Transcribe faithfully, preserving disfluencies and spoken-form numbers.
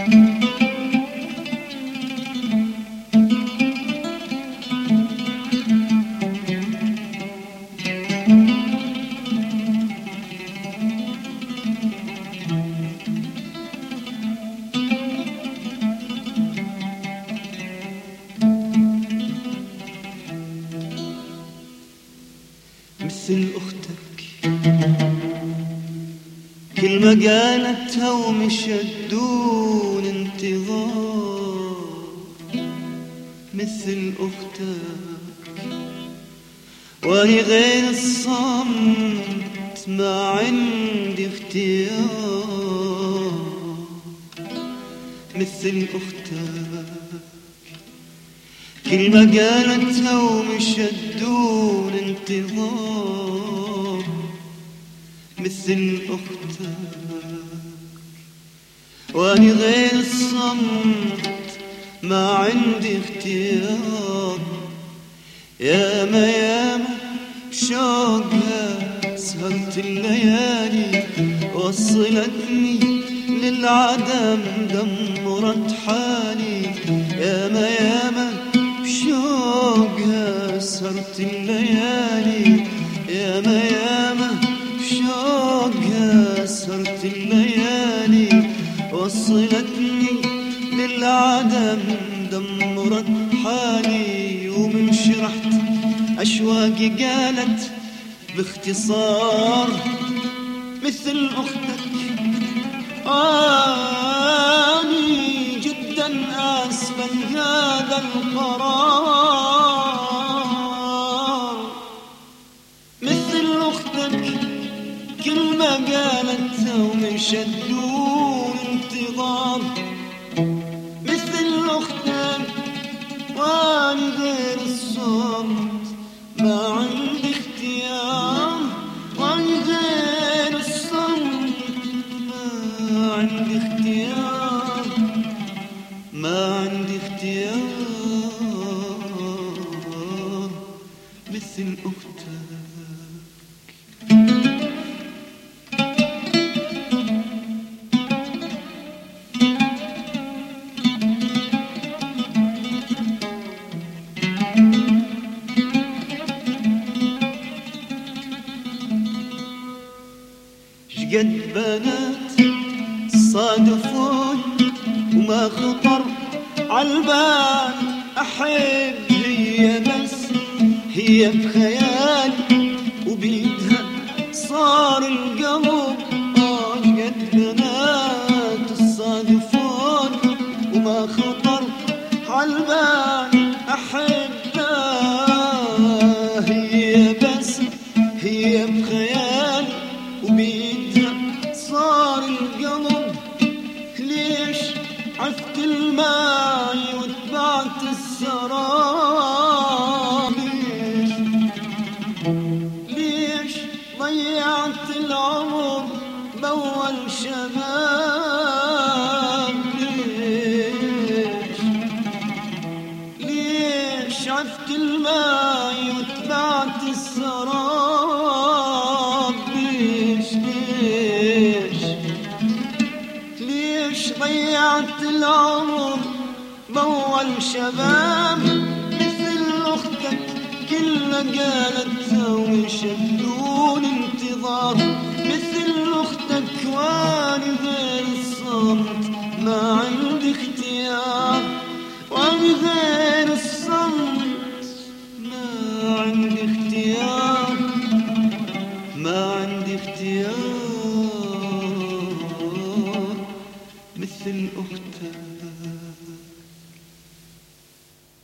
مثل أختك كل ما قالتها ومشت دون انتظار، مثل أختك وهي غير الصمت ما عندي اختيار، مثل أختك كل ما قالتها ومشت دون انتظار، مثل أختك وأني غير الصمت ما عندي اختيار. ياما ياما بشوقها سهرت الليالي، وصلتني للعدم دمرت حالي. ياما ياما بشوقها سهرت الليالي، ياما ياما بشوقها سهرت الليالي، وصلتني للعدم دمرت حالي. ومن شرحت أشواقي قالت باختصار مثل أختك أني جدا آسفا هذا القرار، مثل أختك كل ما قالتها ومشت دون انتظار، مثل أختك وأني غير الصمت ما عندي اختيار، وأني غير الصمت ما عندي اختيار، ما عندي اختيار، مثل أختك. شقد بنات صادفون وما خطر عالبال أحب، هي بس هي بخيالي وبيدها صار القلب. شقد بنات الصادفون وما خطر عالبال أحبها، هي بس هي بخيالي وبيدها صار القلب. ليش عفت الماي واتبعت السراب، ليش ليش ضيعت العمر بأول شباب، ليش ليش عفت الماي واتبعت السراب، ليش ليش ليش ضيعت العمر بأول شباب، مثل أختك كل ما قالتها ومشت دون انتظار، مثل أختك وأني غير الصمت ما عندي اختيار، وأني غير الصمت ما عندي اختيار، ما عندي اختيار، مثل أختك.